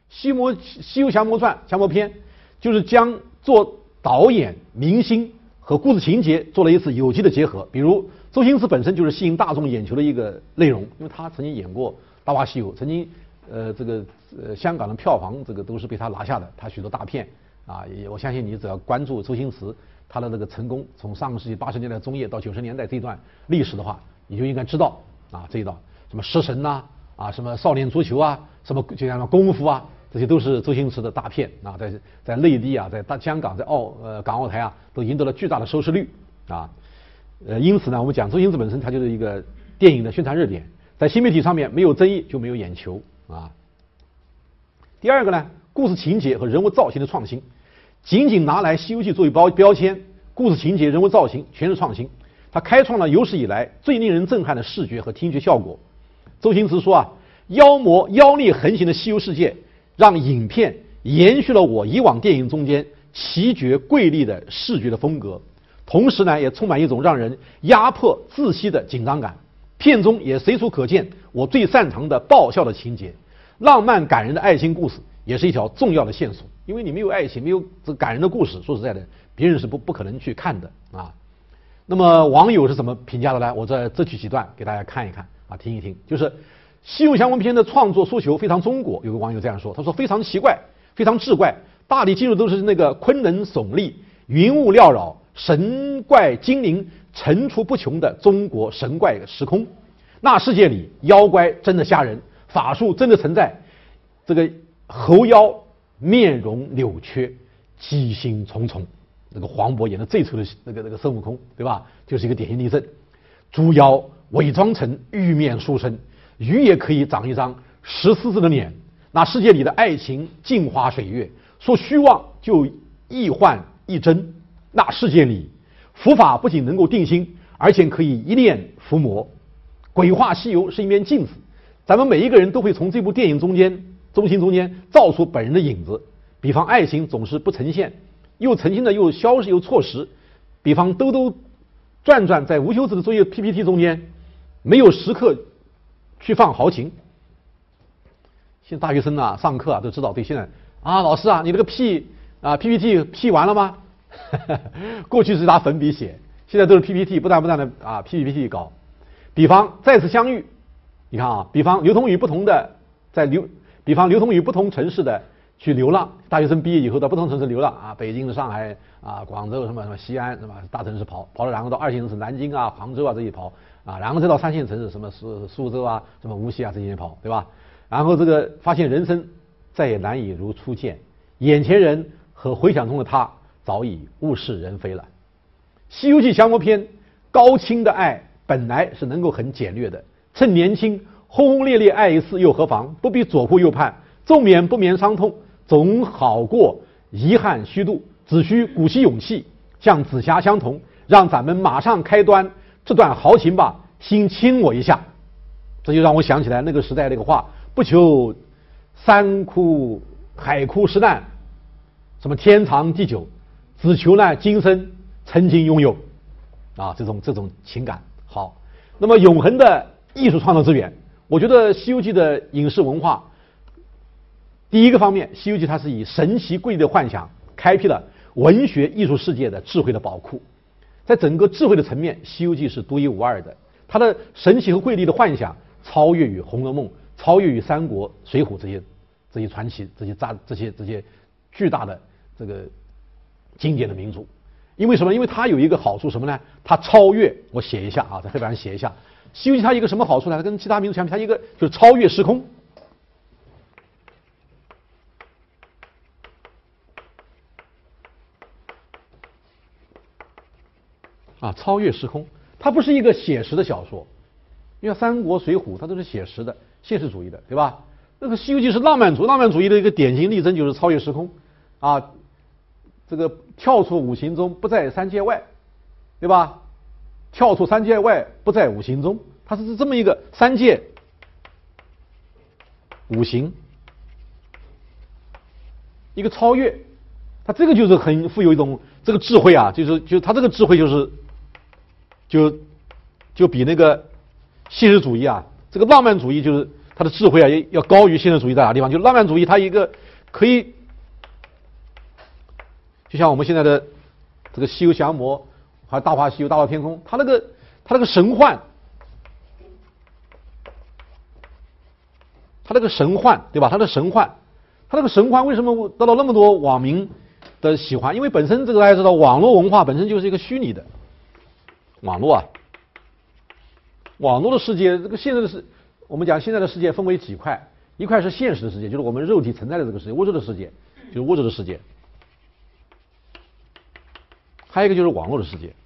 西游降魔传》降魔篇就是将做导演、明星和故事情节做了一次有机的结合。比如周星驰本身就是吸引大众眼球的一个内容，因为他曾经演过《大话西游》，曾经香港的票房这个都是被他拿下的，他许多大片啊，我相信你只要关注周星驰他的这个成功，从上个世纪80年代中叶到90年代这一段历史的话，你就应该知道啊这一道什么食神呐啊什么少年足球啊什么就像功夫啊，这些都是周星驰的大片啊，在内地啊，在香港，在港澳台啊都赢得了巨大的收视率啊。因此呢，我们讲周星驰本身他就是一个电影的宣传热点，在新媒体上面没有争议就没有眼球啊。第二个呢，故事情节和人物造型的创新，仅仅拿来《西游记》作为标签，故事情节、人物造型全是创新，它开创了有史以来最令人震撼的视觉和听觉效果。周星驰说啊，妖孽横行的西游世界，让影片延续了我以往电影中间奇绝瑰丽的视觉的风格，同时呢，也充满一种让人压迫窒息的紧张感。片中也随处可见我最擅长的爆笑的情节，浪漫感人的爱情故事也是一条重要的线索。因为你没有爱情，没有这感人的故事，说实在的，别人是不可能去看的啊。那么网友是怎么评价的呢？我这取几段给大家看一看啊，听一听。就是《西游降魔篇》的创作诉求非常中国，有个网友这样说，他说非常奇怪，非常志怪，大体进入都是那个昆仑耸立、云雾缭绕、神怪精灵层出不穷的中国神怪时空。那世界里妖怪真的吓人，法术真的存在，这个猴妖面容扭曲，机心重重。那个黄渤演的最丑的那个孙悟空，对吧？就是一个典型例证。猪妖伪装成玉面书生，鱼也可以长一张14字的脸。那世界里的爱情镜花水月，说虚妄就易幻易真。那世界里佛法不仅能够定心，而且可以一念伏魔。鬼话西游是一面镜子，咱们每一个人都会从这部电影中间照出本人的影子。比方爱情总是不呈现，又呈现的又消失又错失。比方兜兜转转在无休止的作业 PPT 中间，没有时刻去放豪情。现在大学生啊，上课啊都知道，对，现在啊老师啊，你这个PPT P 完了吗？过去是拿粉笔写，现在都是 PPT， 不断的啊 PPT 搞。比方再次相遇，你看啊，比方流通于不同城市的去流浪，大学生毕业以后到不同城市流浪啊，北京、上海啊、广州什么西安，是吧？大城市跑了，然后到2线城市南京啊、杭州啊这些跑啊，然后再到3线城市什么苏州啊、什么无锡啊这些跑，对吧？然后这个发现人生再也难以如初见，眼前人和回想中的他早已物是人非了。《西游记降魔篇》高清的爱本来是能够很简略的，趁年轻轰轰烈烈爱一次又何妨？不必左顾右盼，纵免不免伤痛，总好过遗憾虚度。只需鼓起勇气，像紫霞相同，让咱们马上开端这段豪情吧，心亲我一下。这就让我想起来那个时代那个话，不求山哭海枯石烂，什么天长地久，只求呢今生曾经拥有啊，这种情感。好，那么永恒的艺术创造资源，我觉得《西游记》的影视文化，第一个方面，《西游记》它是以神奇瑰丽的幻想开辟了文学艺术世界的智慧的宝库。在整个智慧的层面，《西游记》是独一无二的，它的神奇和瑰丽的幻想超越于《红楼梦》，超越于三国、水浒这些传奇、这些巨大的这个经典的名著。因为什么？因为它有一个好处什么呢？它超越，我写一下啊，在黑板上写一下，《西游记》它一个什么好处呢？它跟其他名著相比，它一个就是超越时空。啊，超越时空，它不是一个写实的小说，因为三国、水浒它都是写实的、现实主义的，对吧？那个《西游记》是浪漫主义的一个典型例证，就是超越时空啊。这个跳出五行中，不在三界外，对吧？跳出三界外，不在五行中，它是这么一个三界、五行一个超越，它这个就是很富有一种这个智慧啊，就它这个智慧就比那个现实主义啊，这个浪漫主义就是它的智慧啊要高于现实主义在哪地方？就浪漫主义它一个可以，就像我们现在的这个西游降魔，还有大话西游、大话天空，它那个神幻，它那个神幻，对吧？它的神幻，它那个神幻为什么得到那么多网民的喜欢？因为本身这个大家知道，网络文化本身就是一个虚拟的网络啊。网络的世界，这个现在的我们讲现在的世界分为几块，一块是现实的世界，就是我们肉体存在的这个世界，物质的世界，就是物质的世界；还有一个就是网络的世界，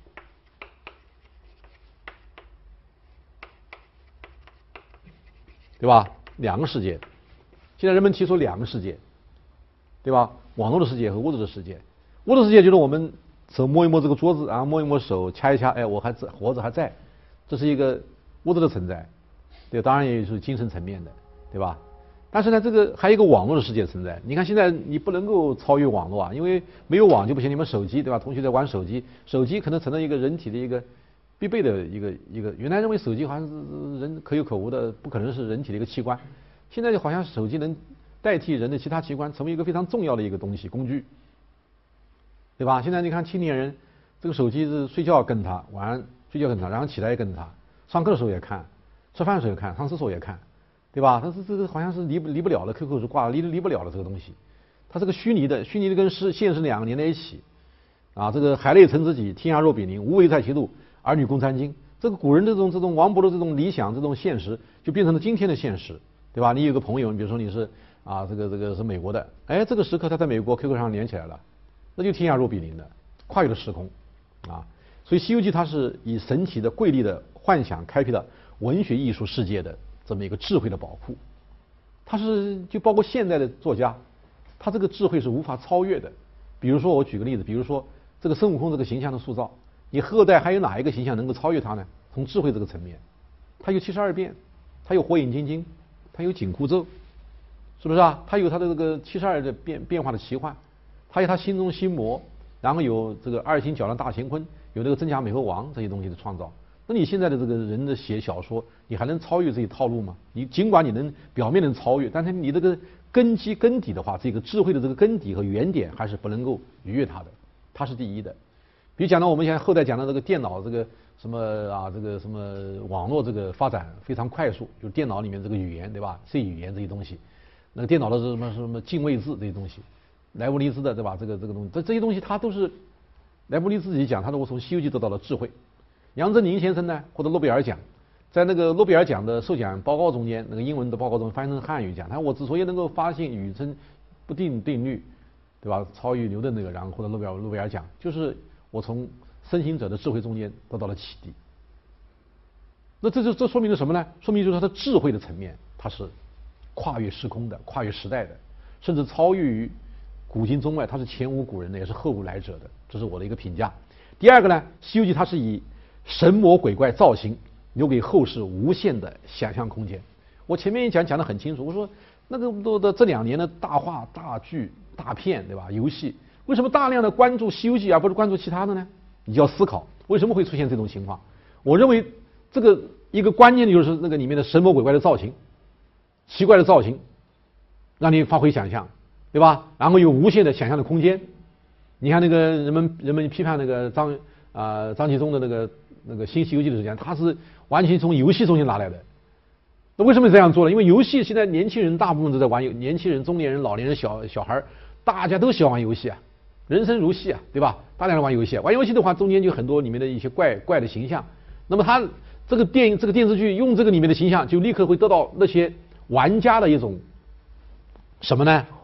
对吧？两个世界，现在人们提出两个世界，对吧？网络的世界和物质的世界。物质世界就是我们手摸一摸这个桌子，然后摸一摸手，掐一掐，哎，我还在，活着还在，这是一个物质的存在，对，当然也是精神层面的，对吧？但是呢，这个还有一个网络的世界存在。你看现在你不能够超越网络啊，因为没有网就不行。你们手机对吧？同学在玩手机，手机可能成了一个人体的一个必备的一个。原来认为手机好像是人可有可无的，不可能是人体的一个器官。现在就好像手机能代替人的其他器官，成为一个非常重要的一个东西工具，对吧？现在你看青年人，这个手机是睡觉跟他，晚上睡觉跟他，然后起来也跟他。上课的时候也看，吃饭的时候也看，上厕所也看，对吧？它是这个好像是离不了的 ，QQ 是挂离不了的这个东西。它是个虚拟的跟现实两个连在一起啊。这个海内存知己，天涯若比邻，无为在其路，儿女共餐巾。这个古人这种王勃的这种理想，这种现实，就变成了今天的现实，对吧？你有个朋友，比如说你是啊，这个是美国的，哎，这个时刻他在美国 QQ 上连起来了，那就天涯若比邻的，跨越了时空啊。所以《西游记》它是以神奇的、瑰丽的幻想开辟了文学艺术世界的这么一个智慧的宝库。它是就包括现在的作家，他这个智慧是无法超越的。比如说我举个例子，比如说这个孙悟空这个形象的塑造，你后代还有哪一个形象能够超越他呢？从智慧这个层面，他有72变，他有火影金睛，他有紧箍咒，是不是啊？他有他的这个72的变化的奇幻，他有他心中心魔，然后有这个二星角的大乾坤，有那个真假美猴王这些东西的创造。那你现在的这个人的写小说，你还能超越这些套路吗？你尽管你能表面能超越，但是你这个根基根底的话，这个智慧的这个根底和原点还是不能够逾越它的，它是第一的。比如讲到我们现在后代讲的这个电脑这个什么啊，这个什么网络这个发展非常快速，就是电脑里面这个语言对吧？C 语言这些东西，那个电脑的是什么进位制这些东西，莱布尼兹的对吧？这个东西，这些东西它都是莱布尼兹自己讲，他说我从《西游记》得到了智慧。杨振宁先生呢，获得诺贝尔奖，在那个诺贝尔奖的授奖报告中间，那个英文的报告中翻译成汉语讲，他说我之所以能够发现宇称不定定律，对吧？超越牛顿那个，然后获得诺贝尔奖，就是我从申行者的智慧中间得到了启迪。那这说明了什么呢？说明就是他的智慧的层面，它是跨越时空的、跨越时代的，甚至超越于古今中外，它是前无古人的，也是后无来者的，这是我的一个评价。第二个呢，《西游记》它是以神魔鬼怪造型留给后世无限的想象空间。我前面讲得很清楚，我说那个多的这2年的大话、大剧、大片，对吧？游戏为什么大量的关注《西游记》而不是关注其他的呢？你就要思考为什么会出现这种情况。我认为这个一个关键的就是那个里面的神魔鬼怪的造型，奇怪的造型，让你发挥想象，对吧？然后有无限的想象的空间。你看那个人们批判那个张纪中的那个新《西游记》的时间，他是完全从游戏中间拿来的。那为什么这样做呢？因为游戏现在年轻人大部分都在玩，年轻人、中年人、老年人、小孩，大家都喜欢玩游戏啊，人生如戏啊，对吧？大量的玩游戏，玩游戏的话，中间就很多里面的一些怪的形象。那么他这个电视剧用这个里面的形象，就立刻会得到那些玩家的一种什么呢？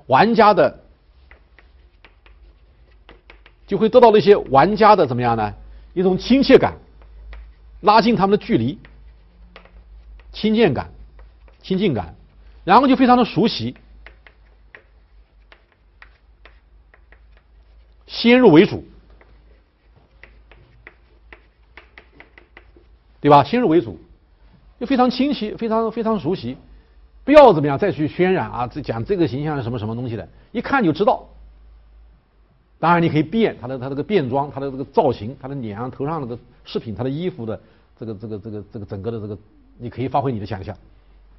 就会得到那些玩家的怎么样呢？一种亲切感，拉近他们的距离，亲近感，然后就非常的熟悉，先入为主，对吧？先入为主，就非常清晰，非常熟悉，不要怎么样再去渲染啊，讲这个形象是什么东西的，一看就知道。当然，你可以变他这个变装，他的这个造型，他的脸上、头上那个饰品，他的衣服的这个整个的这个，你可以发挥你的想象，啊。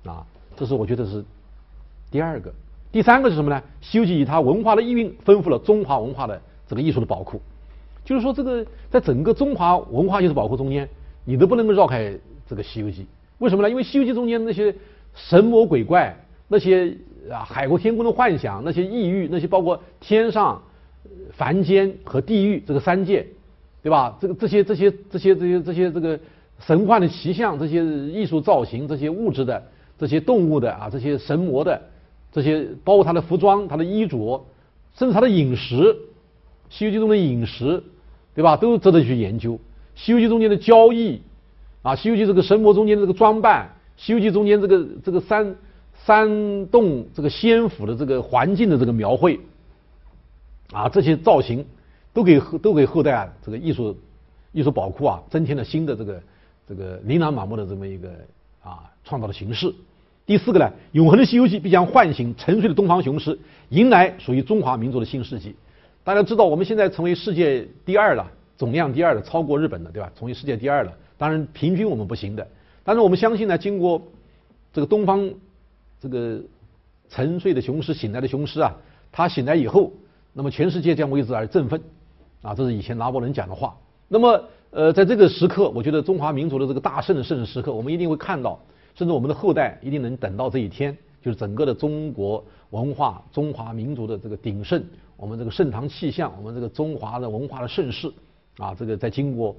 这是我觉得是第二个。第三个是什么呢？《西游记》以它文化的意蕴丰富了中华文化的这个艺术的宝库。就是说，这个在整个中华文化艺术宝库中间，你都不能够绕开这个《西游记》。为什么呢？因为《西游记》中间那些神魔鬼怪，那些海阔天空的幻想，那些异域，那些包括天上、凡间和地狱这个三界，对吧？这些这个神幻的奇象，这些艺术造型，这些物质的，这些动物的啊，这些神魔的，这些包括他的服装、他的衣着，甚至他的饮食，《西游记》中的饮食，对吧？都值得去研究。《西游记》中间的交易啊，《西游记》这个神魔中间的这个装扮，《西游记》中间这个山洞这个仙府的这个环境的这个描绘啊，这些造型都给后代啊这个艺术宝库啊增添了新的这个琳琅满目的这么一个创造的形式。第四个呢，永恒的《西游记》必将唤醒沉睡的东方雄狮，迎来属于中华民族的新世纪。大家知道，我们现在成为世界第二了，总量第二了，超过日本的，对吧？成为世界第二了。当然，平均我们不行的，但是我们相信呢，经过这个东方这个沉睡的雄狮醒来的雄狮啊，它醒来以后，那么全世界将为之而振奋啊，这是以前拿破仑讲的话。那么在这个时刻，我觉得中华民族的这个大盛的盛世时刻，我们一定会看到，甚至我们的后代一定能等到这一天，就是整个的中国文化、中华民族的这个鼎盛，我们这个盛唐气象，我们这个中华的文化的盛世啊，这个在经过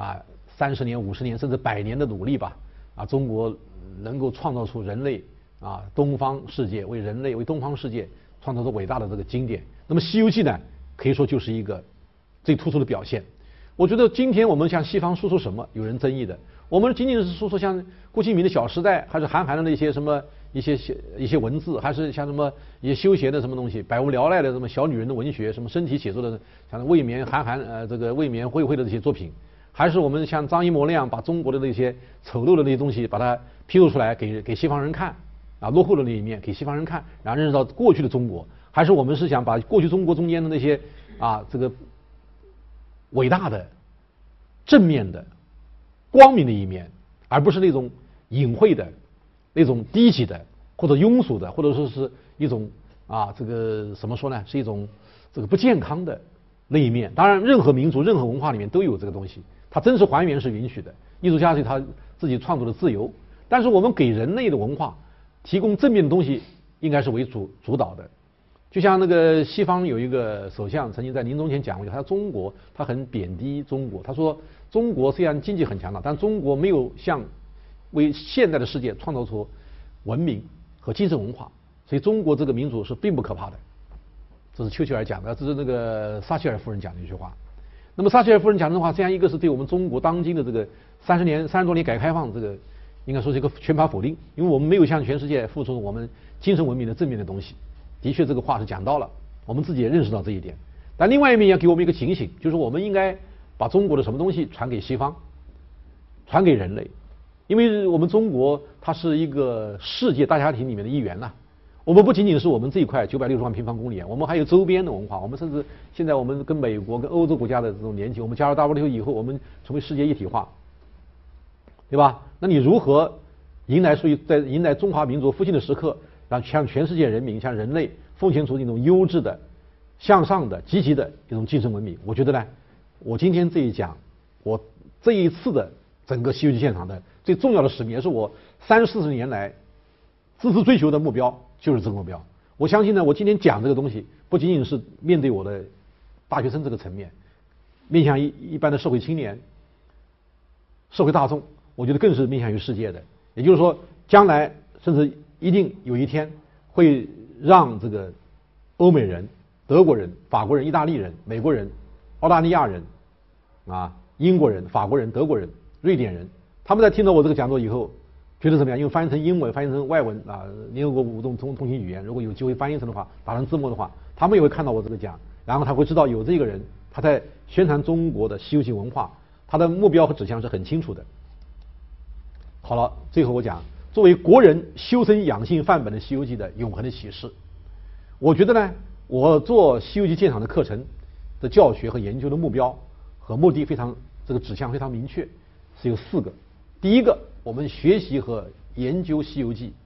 30年、50年甚至100年的努力吧，中国能够创造出人类东方世界，为人类为东方世界创造出伟大的这个经典。那么《西游记》呢，可以说就是一个最突出的表现。我觉得今天我们向西方输出什么，有人争议的。我们仅仅是输出像郭敬明的《小时代》，还是韩寒的那些什么一些文字，还是像什么一些休闲的什么东西，百无聊赖的什么小女人的文学，什么身体写作的，像未眠这个未眠慧慧的这些作品，还是我们像张艺谋那样把中国的那些丑陋的那些东西把它披露出来给西方人看落后的那一面给西方人看，然后认识到过去的中国，还是我们是想把过去中国中间的那些这个伟大的、正面的、光明的一面，而不是那种隐晦的、那种低级的或者庸俗的，或者说是一种这个怎么说呢？是一种这个不健康的那一面。当然，任何民族、任何文化里面都有这个东西，它真实还原是允许的，艺术家是他自己创作的自由。但是我们给人类的文化提供正面的东西，应该是为主导的。就像那个西方有一个首相曾经在临终前讲过，他说中国他很贬低中国，他说中国虽然经济很强大，但中国没有为现代的世界创造出文明和精神文化，所以中国这个民族是并不可怕的。这是丘吉尔讲的，这是那个撒切尔夫人讲的一句话。那么撒切尔夫人讲的话，这样一个是对我们中国当今的这个30多年改革开放这个应该说是一个全盘否定，因为我们没有向全世界付出我们精神文明的正面的东西。的确，这个话是讲到了，我们自己也认识到这一点。但另外一面要给我们一个警醒，就是我们应该把中国的什么东西传给西方，传给人类，因为我们中国它是一个世界大家庭里面的一员呐。我们不仅仅是我们这一块960万平方公里，我们还有周边的文化，我们甚至现在我们跟美国、跟欧洲国家的这种联系，我们加入 WTO 以后，我们成为世界一体化，对吧？那你如何迎来中华民族复兴的时刻？向全世界人民、向人类奉献出一种优质的、向上的、积极的一种精神文明。我觉得呢，我今天这一讲，我这一次的整个《西游记》现场的最重要的使命，也是我30-40年来孜孜追求的目标，就是这个目标。我相信呢，我今天讲这个东西，不仅仅是面对我的大学生这个层面，面向一般的社会青年、社会大众，我觉得更是面向于世界的。也就是说，将来甚至一定有一天会让这个欧美人、德国人、法国人、意大利人、美国人、澳大利亚人英国人、法国人、德国人、瑞典人，他们在听到我这个讲座以后，觉得怎么样？因为翻译成英文、翻译成外文联合国5种通行语言，如果有机会翻译成的话，打成字幕的话，他们也会看到我这个讲，然后他会知道有这个人他在宣传中国的西游记文化，他的目标和指向是很清楚的。好了，最后我讲，作为国人修身养性范本的《西游记》的永恒的启示，我觉得呢，我做《西游记》鉴赏的课程的教学和研究的目标和目的这个指向非常明确，是有4个。第一个，我们学习和研究《西游记》，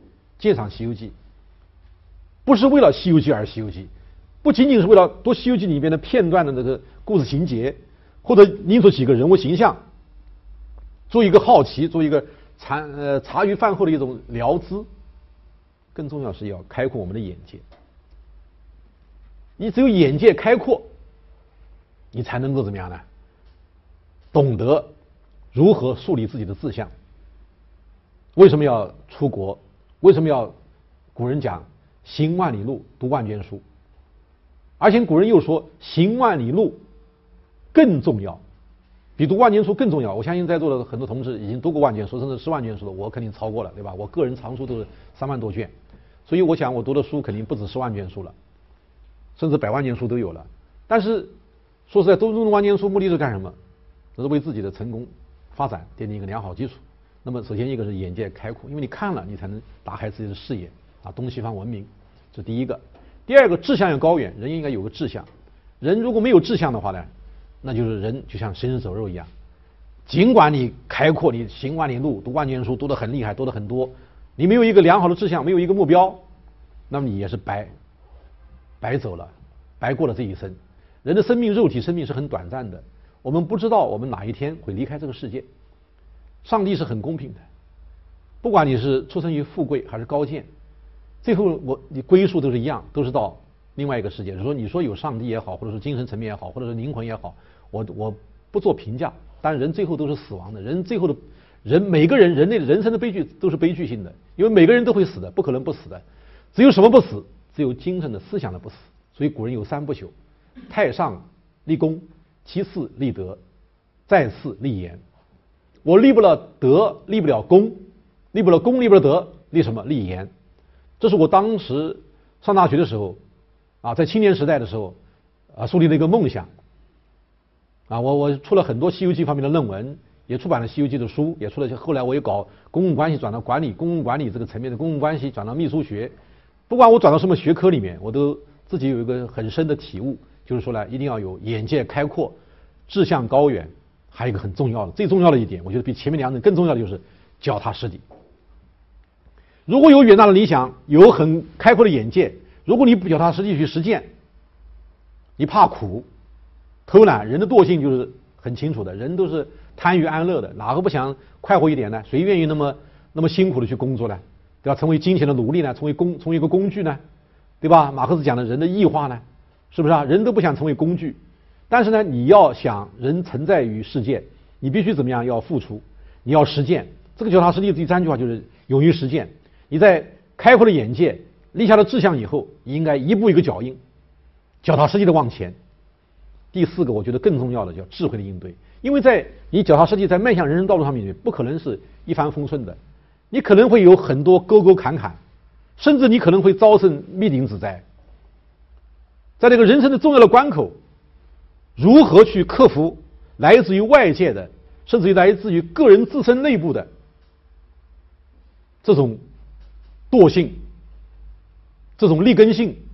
鉴赏《西游记》，不是为了《西游记》而《西游记》，不仅仅是为了读《西游记》里边的片段的这个故事情节，或者拎出几个人物形象，做一个好奇，做一个茶余饭后的一种聊资。更重要是要开阔我们的眼界。你只有眼界开阔，你才能够怎么样呢？懂得如何树立自己的志向。为什么要出国？为什么要？古人讲行万里路，读万卷书。而且古人又说行万里路更重要，比读万卷书更重要。我相信在座的很多同志已经读过万卷书，甚至10万卷书了，我肯定超过了，对吧？我个人藏书都是3万多卷，所以我想我读的书肯定不止10万卷书了，甚至100万卷书都有了。但是说实在，读万卷书目的是干什么？这是为自己的成功发展奠定一个良好基础。那么首先一个是眼界开阔，因为你看了，你才能打开自己的视野啊，东西方文明，这第一个。第二个，志向要高远，人应该有个志向。人如果没有志向的话呢，那就是人就像行尸走肉一样。尽管你开阔，你行万里路，读万卷书，读得很厉害，读得很多，你没有一个良好的志向，没有一个目标，那么你也是白走了，白过了这一生。人的生命，肉体生命是很短暂的，我们不知道我们哪一天会离开这个世界。上帝是很公平的，不管你是出生于富贵还是高贱，最后你归宿都是一样，都是到另外一个世界。你说有上帝也好，或者说精神层面也好，或者是灵魂也好，我不做评价。但人最后都是死亡的，人最后的每个人类的人生的悲剧都是悲剧性的，因为每个人都会死的，不可能不死的。只有什么不死？只有精神的思想的不死。所以古人有3不朽：太上立功，其次立德，再次立言。我立不了德，立不了功，立不了功，立不了德，立什么？立言。这是我当时上大学的时候啊，在青年时代的时候啊，树立了一个梦想啊。我出了很多《西游记》方面的论文，也出版了《西游记》的书，也出了。后来我也搞公共关系，转到管理、公共管理这个层面的公共关系，转到秘书学。不管我转到什么学科里面，我都自己有一个很深的体悟，就是说呢，一定要有眼界开阔，志向高远。还有一个很重要的，最重要的一点，我觉得比前面2点更重要的就是脚踏实地。如果有远大的理想，有很开阔的眼界，如果你不脚踏实地去实践，你怕苦、偷懒，人的惰性就是很清楚的，人都是贪欲安乐的，哪个不想快活一点呢？谁愿意那么辛苦的去工作呢？对吧？成为金钱的奴隶呢？成为一个工具呢？对吧？马克思讲的人的异化呢？是不是啊？人都不想成为工具。但是呢，你要想人存在于世界，你必须怎么样？要付出，你要实践。这个脚踏实地的第3句话就是勇于实践。你在开阔的眼界、立下了志向以后，你应该一步一个脚印，脚踏实地的往前。第4个，我觉得更重要的叫智慧的应对，因为在你脚踏实地在迈向人生道路上面，不可能是一帆风顺的，你可能会有很多沟沟坎坎，甚至你可能会遭受灭顶之灾。在这个人生的重要的关口，如何去克服来自于外界的，甚至于来自于个人自身内部的这种惰性、这种劣根性？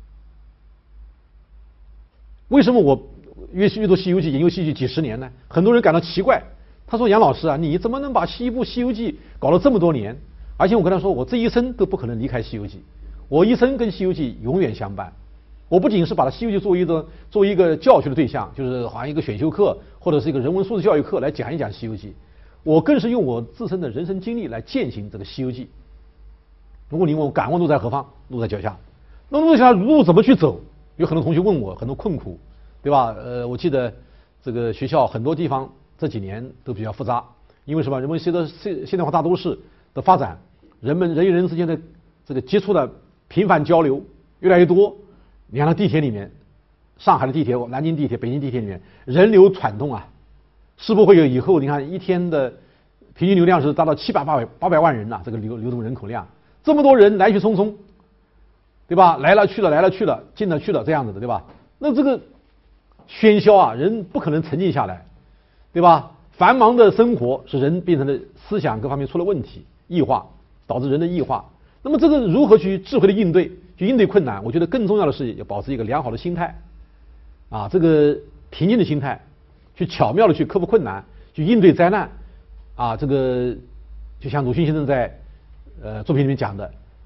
为什么我阅读《西游记》、研究《西游记》几10年呢？很多人感到奇怪，他说：“杨老师啊，你怎么能把一部《西游记》搞了这么多年？”而且我跟他说，我这一生都不可能离开《西游记》，我一生跟《西游记》永远相伴。我不仅是把《西游记》作为一个教学的对象，就是好像一个选修课或者是一个人文素质教育课来讲一讲《西游记》，我更是用我自身的人生经历来践行这个《西游记》。如果你问我敢问路在何方，路在脚下。那路在脚下路怎么去走？有很多同学问我很多困苦，对吧？我记得这个学校很多地方这几年都比较复杂，因为什么？人们现代化大都市的发展，人与人之间的这个接触的频繁交流越来越多。你看，地铁里面，上海的地铁、南京地铁、北京地铁里面人流攒动啊，是不会有以后你看一天的平均流量是达到700-800万人呐、这个流动人口量，这么多人来去匆匆，对吧？来了去了，进了去了，这样子的，对吧？那这个喧嚣啊，人不可能沉静下来，对吧？繁忙的生活使人变成了思想各方面出了问题，异化，导致人的异化。那么这个如何去智慧的应对？去应对困难，我觉得更重要的是要保持一个良好的心态，啊，这个平静的心态，去巧妙的去克服困难，去应对灾难，啊，这个就像鲁迅先生在作品里面讲的，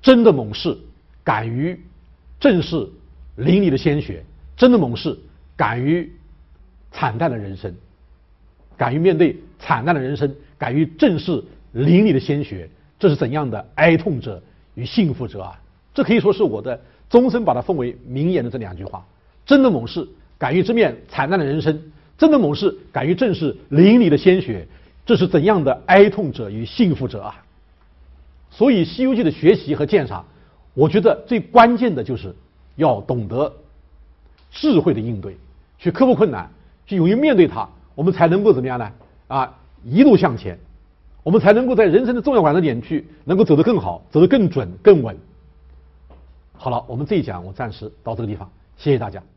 真的猛士敢于正视淋漓的鲜血，真的猛士敢于惨淡的人生，敢于面对惨淡的人生，敢于正视淋漓的鲜血，这是怎样的哀痛者与幸福者啊！这可以说是我的终身把它奉为名言的这2句话。真的猛士敢于直面惨淡的人生，真的猛士敢于正视淋漓的鲜血，这是怎样的哀痛者与幸福者啊！所以《西游记》的学习和鉴赏，我觉得最关键的就是要懂得智慧的应对，去克服困难，去勇于面对它，我们才能够怎么样呢？一路向前，我们才能够在人生的重要转折点去能够走得更好，走得更准更稳。好了，我们这一讲我暂时到这个地方，谢谢大家。